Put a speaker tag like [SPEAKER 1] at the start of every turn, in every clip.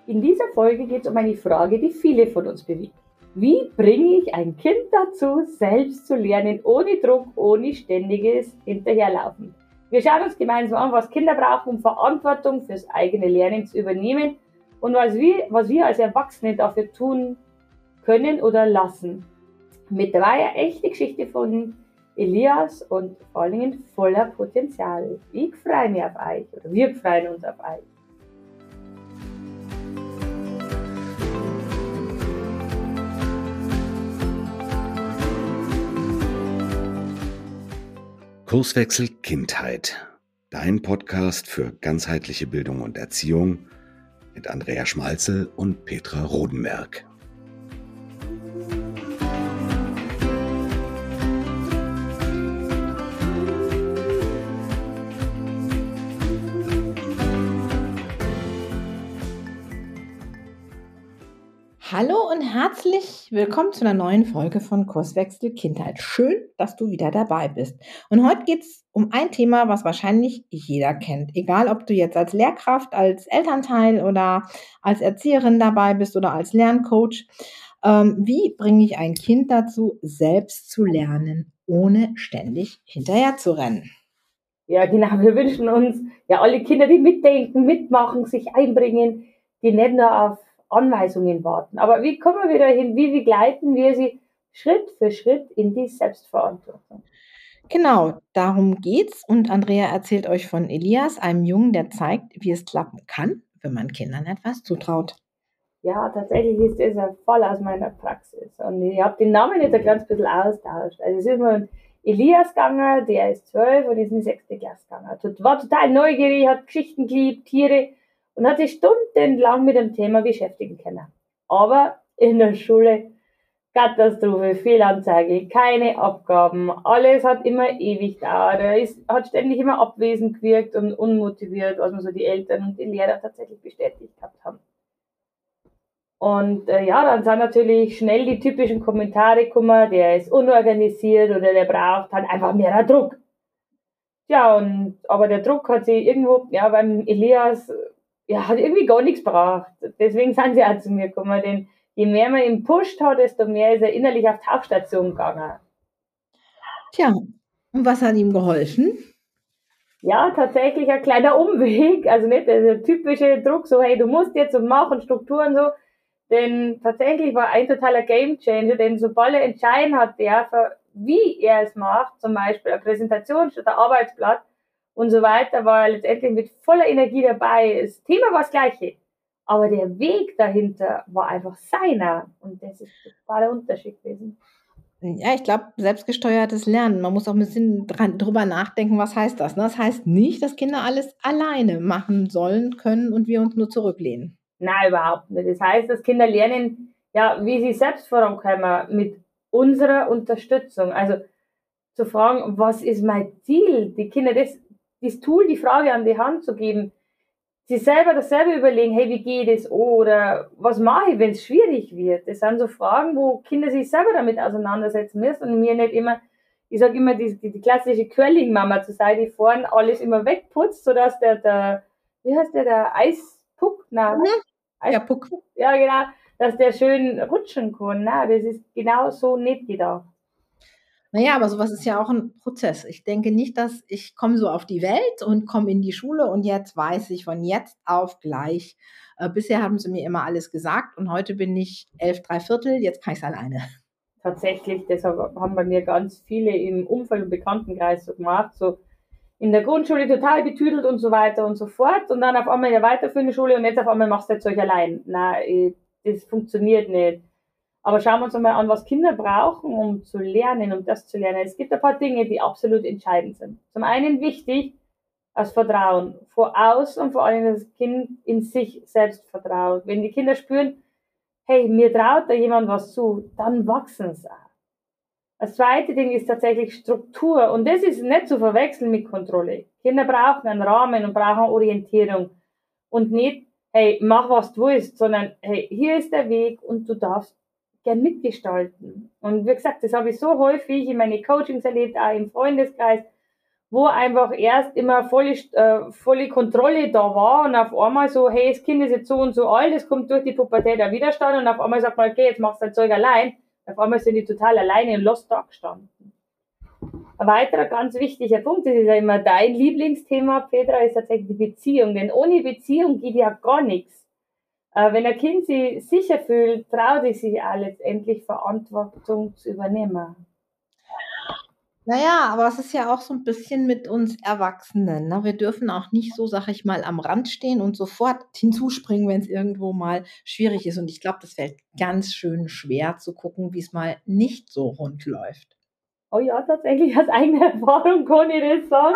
[SPEAKER 1] In dieser Folge geht es um eine Frage, die viele von uns bewegt. Wie bringe ich ein Kind dazu, selbst zu lernen, ohne Druck, ohne ständiges Hinterherlaufen? Wir schauen uns gemeinsam an, was Kinder brauchen, um Verantwortung fürs eigene Lernen zu übernehmen und was wir als Erwachsene dafür tun können oder lassen. Mit dabei eine echte Geschichte von Elias und vor allen Dingen voller Potenzial. Ich freue mich auf euch, oder wir freuen uns auf euch.
[SPEAKER 2] Kurswechsel Kindheit, dein Podcast für ganzheitliche Bildung und Erziehung mit Andrea Schmalzel und Petra Rodenberg.
[SPEAKER 3] Hallo und herzlich willkommen zu einer neuen Folge von Kurswechsel Kindheit. Schön, dass du wieder dabei bist. Und heute geht es um ein Thema, was wahrscheinlich jeder kennt. Egal, ob du jetzt als Lehrkraft, als Elternteil oder als Erzieherin dabei bist oder als Lerncoach. Wie bringe ich ein Kind dazu, selbst zu lernen, ohne ständig hinterher zu rennen?
[SPEAKER 1] Ja, genau. Wir wünschen uns ja alle Kinder, die mitdenken, mitmachen, sich einbringen, die nicht nur auf Anweisungen warten. Aber wie kommen wir dahin? Wie begleiten wir sie Schritt für Schritt in die Selbstverantwortung?
[SPEAKER 3] Genau, darum geht's. Und Andrea erzählt euch von Elias, einem Jungen, der zeigt, wie es klappen kann, wenn man Kindern etwas zutraut.
[SPEAKER 1] Ja, tatsächlich ist das ein Fall aus meiner Praxis. Und ich habe den Namen jetzt ein ganz bisschen austauscht. Also es ist mal Elias gegangen, der ist 12 und ist in die 6. Klasse gegangen. War total neugierig, hat Geschichten geliebt, Tiere und hat sich stundenlang mit dem Thema beschäftigen können. Aber in der Schule Katastrophe, Fehlanzeige, keine Abgaben, alles hat immer ewig gedauert. Hat ständig immer abwesend gewirkt und unmotiviert, was mir so die Eltern und die Lehrer tatsächlich bestätigt gehabt haben. Und dann sind natürlich schnell die typischen Kommentare gekommen, der ist unorganisiert oder der braucht halt einfach mehr Druck. Ja, aber der Druck hat sie irgendwo, beim Elias, hat irgendwie gar nichts gebracht. Deswegen sind sie auch zu mir gekommen, denn je mehr man ihn pusht hat, desto mehr ist er innerlich auf Tauchstation gegangen.
[SPEAKER 3] Tja, und was hat ihm geholfen?
[SPEAKER 1] Ja, tatsächlich ein kleiner Umweg, also nicht der typische Druck, so hey, du musst jetzt und mach und Strukturen so, denn tatsächlich war ein totaler Gamechanger, denn sobald er entscheiden hat, wie er es macht, zum Beispiel eine Präsentation statt ein Arbeitsblatt und so weiter, war er letztendlich mit voller Energie dabei. Das Thema war das gleiche, aber der Weg dahinter war einfach seiner und das ist total der Unterschied gewesen.
[SPEAKER 3] Ja, ich glaube, selbstgesteuertes Lernen. Man muss auch ein bisschen drüber nachdenken, was heißt das? Das heißt nicht, dass Kinder alles alleine machen sollen, können und wir uns nur zurücklehnen.
[SPEAKER 1] Nein, überhaupt nicht. Das heißt, dass Kinder lernen, wie sie selbst vorankommen mit unserer Unterstützung. Also zu fragen, was ist mein Ziel? Die Kinder das Tool, die Frage an die Hand zu geben, sie selber dasselbe überlegen, hey, wie geht es? Oder was mache ich, wenn es schwierig wird? Das sind so Fragen, wo Kinder sich selber damit auseinandersetzen müssen und mir nicht immer, ich sage immer, die klassische Curling-Mama zu sein, die vorne alles immer wegputzt, sodass der Eispuck,
[SPEAKER 3] Puck.
[SPEAKER 1] Ja, genau, dass der schön rutschen kann. Nein, das ist genau so nicht gedacht.
[SPEAKER 3] Naja, aber sowas ist ja auch ein Prozess. Ich denke nicht, dass ich komme so auf die Welt und komme in die Schule und jetzt weiß ich von jetzt auf gleich. Bisher haben sie mir immer alles gesagt und heute bin ich 11 3/4, jetzt kann ich es alleine.
[SPEAKER 1] Tatsächlich, deshalb haben bei mir ganz viele im Umfeld- und Bekanntenkreis so gemacht, so in der Grundschule total betüdelt und so weiter und so fort und dann auf einmal in der weiterführenden Schule und jetzt auf einmal machst du das Zeug allein. Nein, das funktioniert nicht. Aber schauen wir uns einmal an, was Kinder brauchen, um zu lernen, um das zu lernen. Es gibt ein paar Dinge, die absolut entscheidend sind. Zum einen wichtig, das Vertrauen. Vor außen und vor allem das Kind in sich selbst vertraut. Wenn die Kinder spüren, hey, mir traut da jemand was zu, dann wachsen sie auch. Das zweite Ding ist tatsächlich Struktur. Und das ist nicht zu verwechseln mit Kontrolle. Kinder brauchen einen Rahmen und brauchen Orientierung. Und nicht, hey, mach was du willst, sondern hey, hier ist der Weg und du darfst gern mitgestalten. Und wie gesagt, das habe ich so häufig in meine Coachings erlebt, auch im Freundeskreis, wo einfach erst immer volle Kontrolle da war und auf einmal so, hey, das Kind ist jetzt so und so alt, es kommt durch die Pubertät der Widerstand und auf einmal sagt man, okay, jetzt machst du dein Zeug allein. Auf einmal sind die total alleine und lost da gestanden. Ein weiterer ganz wichtiger Punkt, das ist ja immer dein Lieblingsthema, Petra, ist tatsächlich die Beziehung. Denn ohne Beziehung geht ja gar nichts. Wenn ein Kind sich sicher fühlt, traut es sich auch letztendlich Verantwortung zu übernehmen.
[SPEAKER 3] Naja, aber es ist ja auch so ein bisschen mit uns Erwachsenen. Ne? Wir dürfen auch nicht so, sag ich mal, am Rand stehen und sofort hinzuspringen, wenn es irgendwo mal schwierig ist. Und ich glaube, das fällt ganz schön schwer zu gucken, wie es mal nicht so rund läuft.
[SPEAKER 1] Oh ja, tatsächlich aus eigener Erfahrung kann ich das sagen.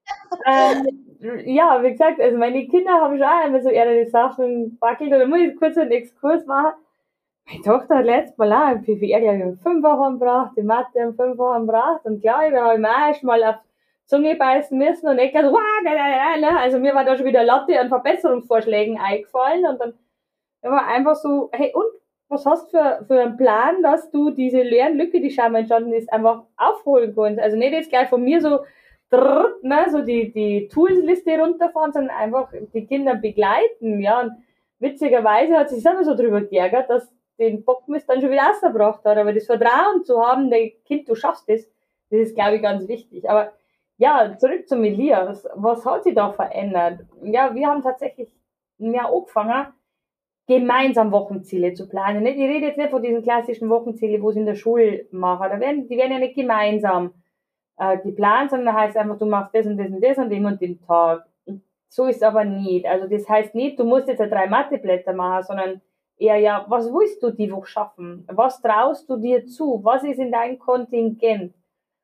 [SPEAKER 1] Ja, wie gesagt, also meine Kinder haben schon auch immer so ihre Sachen backelt. Da muss ich kurz einen Exkurs machen. Meine Tochter hat letztes Mal auch im PPR, glaube ich, 5 Wochen gebracht, die Mathe um 5 Wochen gebracht. Und klar, da habe ich mir auch erst mal auf die Zunge beißen müssen und ich so, also mir war da schon wieder Latte an Verbesserungsvorschlägen eingefallen. Und dann war einfach so, hey, und was hast du für einen Plan, dass du diese Lernlücke, die scheinbar entstanden ist, einfach aufholen kannst? Also nicht jetzt gleich von mir so, so die Toolsliste runterfahren, sondern einfach die Kinder begleiten, ja. Und witzigerweise hat sich selber so drüber geärgert, dass den Bockmist dann schon wieder rausgebracht hat. Aber das Vertrauen zu haben, der Kind, du schaffst das ist, glaube ich, ganz wichtig. Aber ja, zurück zum Elias. Was hat sich da verändert? Ja, wir haben tatsächlich angefangen, gemeinsam Wochenziele zu planen. Ich rede jetzt nicht von diesen klassischen Wochenzielen, wo sie in der Schule machen. Die werden ja nicht gemeinsam geplant, sondern heißt einfach, du machst das und das und das an dem und dem Tag. Und so ist es aber nicht. Also das heißt nicht, du musst jetzt 3 Matheblätter machen, sondern eher, ja, was willst du die Woche schaffen? Was traust du dir zu? Was ist in deinem Kontingent?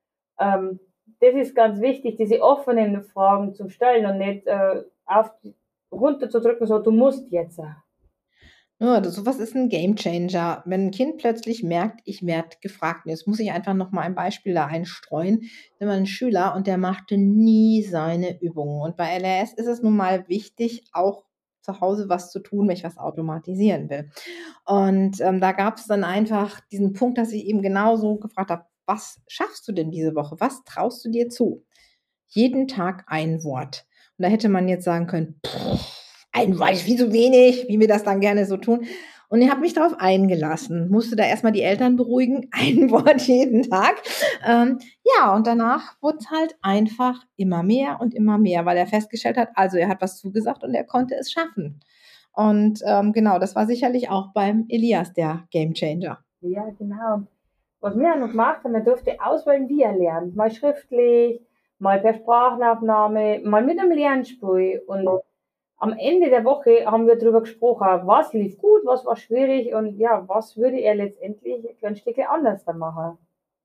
[SPEAKER 1] Das ist ganz wichtig, diese offenen Fragen zu stellen und nicht runterzudrücken, so, du musst jetzt.
[SPEAKER 3] Ja, sowas ist ein Gamechanger. Wenn ein Kind plötzlich merkt, ich werde gefragt. Und jetzt muss ich einfach noch mal ein Beispiel da einstreuen. Wenn man einen Schüler und der machte nie seine Übungen. Und bei LRS ist es nun mal wichtig, auch zu Hause was zu tun, wenn ich was automatisieren will. Und da gab es dann einfach diesen Punkt, dass ich eben genauso gefragt habe, was schaffst du denn diese Woche? Was traust du dir zu? Jeden Tag ein Wort. Und da hätte man jetzt sagen können, ein Wort ist viel zu wenig, wie wir das dann gerne so tun. Und ich habe mich darauf eingelassen, musste da erstmal die Eltern beruhigen, ein Wort jeden Tag. Ja, und danach wurde es halt einfach immer mehr und immer mehr, weil er festgestellt hat, also er hat was zugesagt und er konnte es schaffen. Und genau, das war sicherlich auch beim Elias der Gamechanger.
[SPEAKER 1] Ja, genau. Was wir auch noch gemacht haben, man durfte auswählen, wie er lernt. Mal schriftlich, mal per Sprachaufnahme, mal mit einem Lernspiel. Und am Ende der Woche haben wir darüber gesprochen, was lief gut, was war schwierig und ja, was würde er letztendlich ein Stück anders dann machen.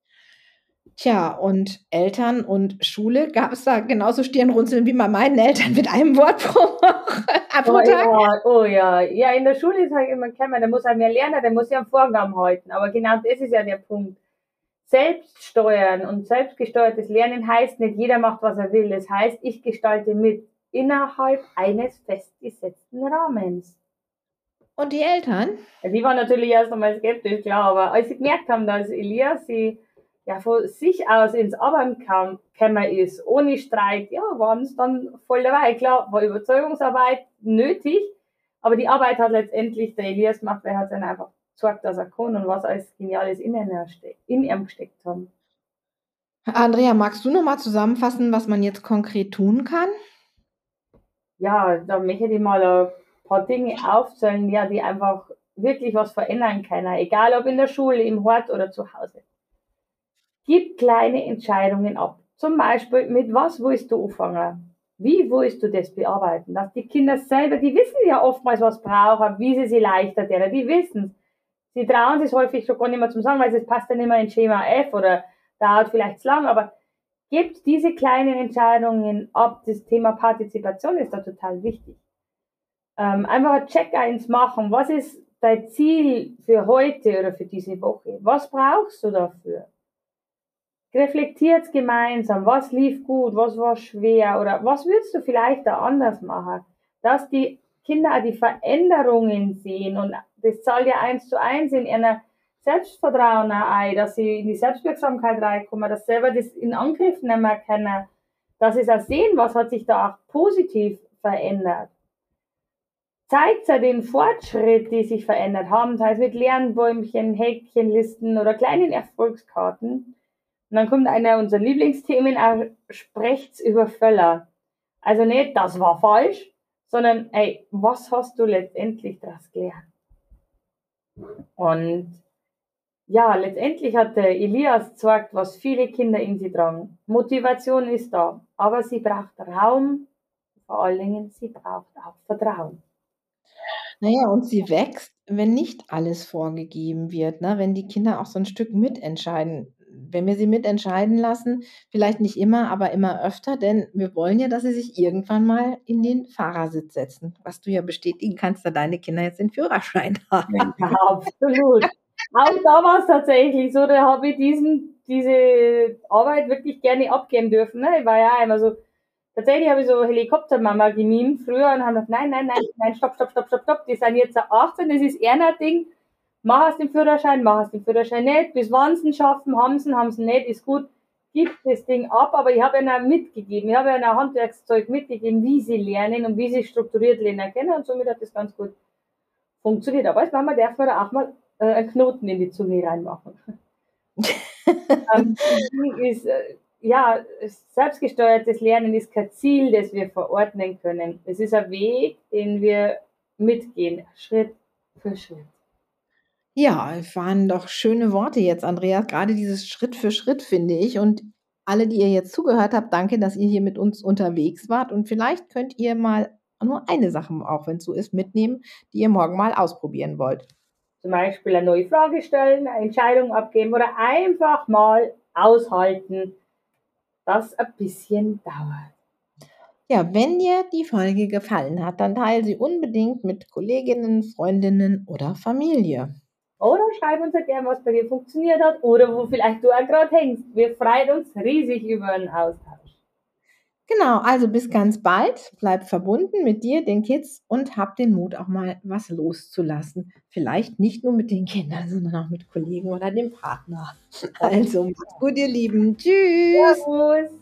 [SPEAKER 3] Tja, und Eltern und Schule, gab es da genauso Stirnrunzeln wie bei meinen Eltern mit einem Wort pro Tag?
[SPEAKER 1] Ja, oh ja. Ja, in der Schule ist halt immer keiner, der muss halt mehr lernen, der muss ja einen Vorgaben halten. Aber genau das ist ja der Punkt. Selbststeuern und selbstgesteuertes Lernen heißt nicht, jeder macht, was er will. Es heißt, ich gestalte mit innerhalb eines festgesetzten Rahmens.
[SPEAKER 3] Und die Eltern?
[SPEAKER 1] Ja, die waren natürlich erst einmal skeptisch, klar, aber als sie gemerkt haben, dass Elias sie ja von sich aus ins Arbeiten gekommen ist, ohne Streit, ja, waren es dann voll dabei. Klar, war Überzeugungsarbeit nötig, aber die Arbeit hat letztendlich der Elias gemacht, weil er hat dann einfach gezeigt, dass er kann und was als Geniales in ihm gesteckt haben.
[SPEAKER 3] Andrea, magst du noch mal zusammenfassen, was man jetzt konkret tun kann?
[SPEAKER 1] Ja, da möchte ich mal ein paar Dinge aufzählen, ja, die einfach wirklich was verändern können, egal ob in der Schule, im Hort oder zu Hause. Gib kleine Entscheidungen ab. Zum Beispiel, mit was willst du anfangen? Wie willst du das bearbeiten? Dass die Kinder selber, die wissen ja oftmals, was brauchen, wie sie leichter deren, die wissen. Sie trauen sich häufig schon gar nicht mehr zum Sagen, weil es passt ja nicht mehr in Schema F oder dauert vielleicht zu lang, aber gebt diese kleinen Entscheidungen ab. Das Thema Partizipation ist da total wichtig. Einfach ein Check-ins machen. Was ist dein Ziel für heute oder für diese Woche? Was brauchst du dafür? Reflektiert gemeinsam, was lief gut, was war schwer oder was würdest du vielleicht da anders machen, dass die Kinder auch die Veränderungen sehen und das zahlt ja 1:1 in einer Selbstvertrauen ein, dass sie in die Selbstwirksamkeit reinkommen, dass selber das in Angriff nehmen können, dass sie auch sehen, was hat sich da auch positiv verändert. Zeigt ja den Fortschritt, die sich verändert haben, sei es mit Lernbäumchen, Häkchenlisten oder kleinen Erfolgskarten. Und dann kommt einer unserer Lieblingsthemen, auch sprecht's über Völler. Also nicht, das war falsch, sondern, ey, was hast du letztendlich daraus gelernt? Und ja, letztendlich hat der Elias gezeigt, was viele Kinder in sie tragen. Motivation ist da, aber sie braucht Raum, vor allen Dingen, sie braucht auch Vertrauen.
[SPEAKER 3] Naja, und sie wächst, wenn nicht alles vorgegeben wird, ne? Wenn die Kinder auch so ein Stück mitentscheiden. Wenn wir sie mitentscheiden lassen, vielleicht nicht immer, aber immer öfter, denn wir wollen ja, dass sie sich irgendwann mal in den Fahrersitz setzen, was du ja bestätigen kannst, da deine Kinder jetzt den Führerschein haben.
[SPEAKER 1] Ja, absolut. Auch da war es tatsächlich so, da habe ich diese Arbeit wirklich gerne abgeben dürfen. Ne? Ich war ja immer so, tatsächlich habe ich so Helikoptermama gemimt früher und haben gesagt, nein, stopp, die sind jetzt 18, das ist eher ein Ding, mach aus dem Führerschein nicht, bis wann sie ihn schaffen, haben sie nicht, ist gut, gib das Ding ab, aber ich habe ihnen auch mitgegeben, ich habe ihnen auch Handwerkszeug mitgegeben, wie sie lernen und wie sie strukturiert lernen können und somit hat das ganz gut funktioniert. Aber als Mama darf man da auch mal einen Knoten in die Zunge reinmachen. Selbstgesteuertes Lernen ist kein Ziel, das wir verordnen können. Es ist ein Weg, den wir mitgehen, Schritt für Schritt.
[SPEAKER 3] Ja, waren doch schöne Worte jetzt, Andreas. Gerade dieses Schritt für Schritt, finde ich. Und alle, die ihr jetzt zugehört habt, danke, dass ihr hier mit uns unterwegs wart. Und vielleicht könnt ihr mal nur eine Sache, auch wenn es so ist, mitnehmen, die ihr morgen mal ausprobieren wollt.
[SPEAKER 1] Zum Beispiel eine neue Frage stellen, eine Entscheidung abgeben oder einfach mal aushalten, dass ein bisschen dauert.
[SPEAKER 3] Ja, wenn dir die Folge gefallen hat, dann teile sie unbedingt mit Kolleginnen, Freundinnen oder Familie.
[SPEAKER 1] Oder schreib uns ja gerne, was bei dir funktioniert hat oder wo vielleicht du auch gerade hängst. Wir freuen uns riesig über einen Austausch.
[SPEAKER 3] Genau, also bis ganz bald. Bleib verbunden mit dir, den Kids und hab den Mut, auch mal was loszulassen. Vielleicht nicht nur mit den Kindern, sondern auch mit Kollegen oder dem Partner. Also, macht's gut, ihr Lieben. Tschüss.
[SPEAKER 1] Servus.